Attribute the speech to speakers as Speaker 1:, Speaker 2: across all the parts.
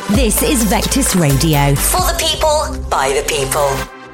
Speaker 1: This is Vectis Radio. For the people, by the people.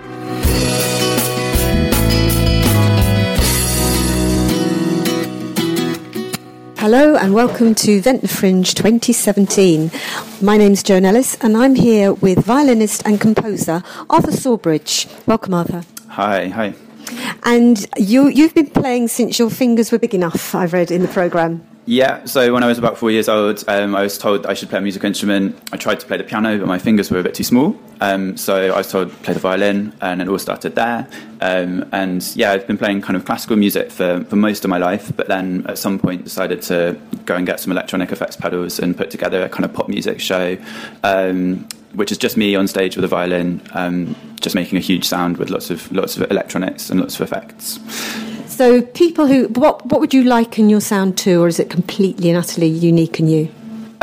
Speaker 2: Hello and welcome to Ventnor Fringe 2017. My name's Joan Ellis and I'm here with violinist and composer Arthur Sawbridge. Welcome, Arthur.
Speaker 3: Hi.
Speaker 2: And you've been playing since your fingers were big enough, I've read in the programme.
Speaker 3: Yeah, so when I was about 4 years old, I was told I should play a musical instrument. I tried to play the piano, but my fingers were a bit too small. So I was told to play the violin, and it all started there. And yeah, I've been playing kind of classical music for most of my life, but then at some point decided to go and get some electronic effects pedals and put together a kind of pop music show, which is just me on stage with a violin, just making a huge sound with lots of electronics and lots of effects.
Speaker 2: So people what would you liken your sound to, or is it completely and utterly unique and you?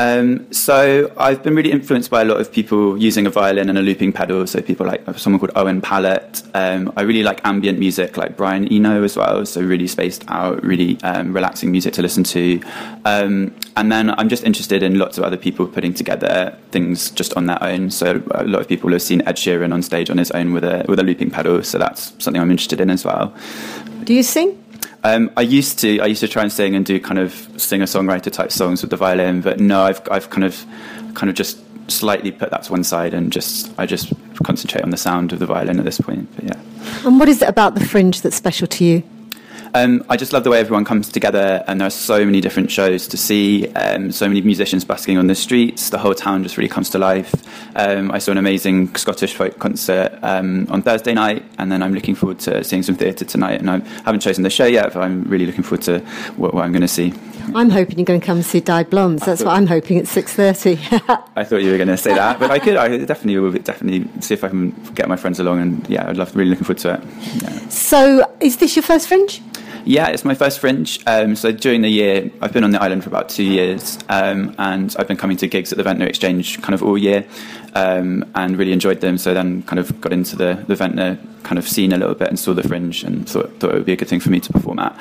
Speaker 3: So I've been really influenced by a lot of people using a violin and a looping pedal. So people like someone called Owen Pallett. I really like ambient music like Brian Eno as well. So really spaced out, really relaxing music to listen to. And then I'm just interested in lots of other people putting together things just on their own. So a lot of people have seen Ed Sheeran on stage on his own with a looping pedal. So that's something I'm interested in as well.
Speaker 2: Do you sing?
Speaker 3: I used to try and sing and do kind of singer-songwriter type songs with the violin, but no, I've kind of just slightly put that to one side and I just concentrate on the sound of the violin at this point. But yeah.
Speaker 2: And what is it about the Fringe that's special to you?
Speaker 3: I just love the way everyone comes together, and there are so many different shows to see, so many musicians busking on the streets. The whole town just really comes to life. I saw an amazing Scottish folk concert on Thursday night, and then I'm looking forward to seeing some theatre tonight. And I haven't chosen the show yet, but I'm really looking forward to what I'm going to see.
Speaker 2: I'm hoping you're going to come and see Die Blondes. That's what I'm hoping at 6:30.
Speaker 3: I thought you were going to say that, but I definitely will see if I can get my friends along, and yeah, really looking forward to it. Yeah.
Speaker 2: So, is this your first Fringe?
Speaker 3: Yeah, it's my first Fringe. So during the year, I've been on the island for about 2 years, and I've been coming to gigs at the Ventnor Exchange kind of all year, and really enjoyed them. So then kind of got into the Ventnor kind of scene a little bit and saw the Fringe and thought it would be a good thing for me to perform at.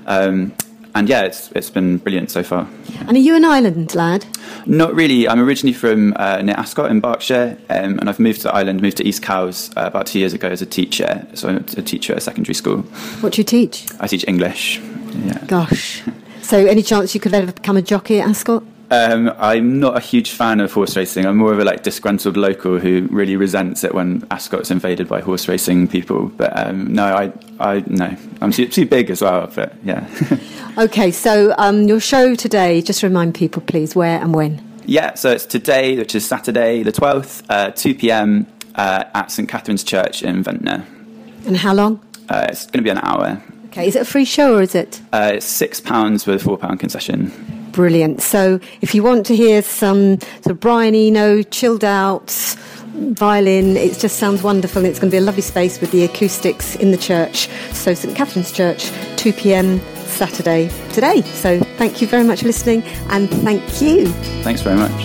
Speaker 3: And yeah, it's been brilliant so far.
Speaker 2: And are you an island lad?
Speaker 3: Not really. I'm originally from near Ascot in Berkshire, and I've moved to the island, moved to East Cowes about 2 years ago as a teacher. So I'm a teacher at a secondary school.
Speaker 2: What do you teach?
Speaker 3: I teach English. Yeah.
Speaker 2: Gosh. So any chance you could ever become a jockey at Ascot?
Speaker 3: I'm not a huge fan of horse racing. I'm more of a disgruntled local who really resents it when Ascot's invaded by horse racing people. But no, I'm too big as well. But yeah.
Speaker 2: Okay, so your show today, just remind people, please, where and when? Yeah,
Speaker 3: so it's today, which is Saturday the 12th, 2 p.m. At St Catherine's Church in Ventnor.
Speaker 2: And how long?
Speaker 3: It's going to be an hour.
Speaker 2: Okay, is it a free show or is it?
Speaker 3: It's £6 with a £4 concession.
Speaker 2: Brilliant. So if you want to hear some sort of Brian Eno, chilled out violin, it just sounds wonderful. And it's going to be a lovely space with the acoustics in the church. So St Catherine's Church, 2 p.m. Saturday today. So thank you very much for listening, and thank you.
Speaker 3: Thanks very much.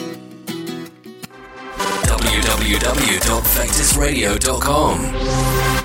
Speaker 4: www.vectisradio.com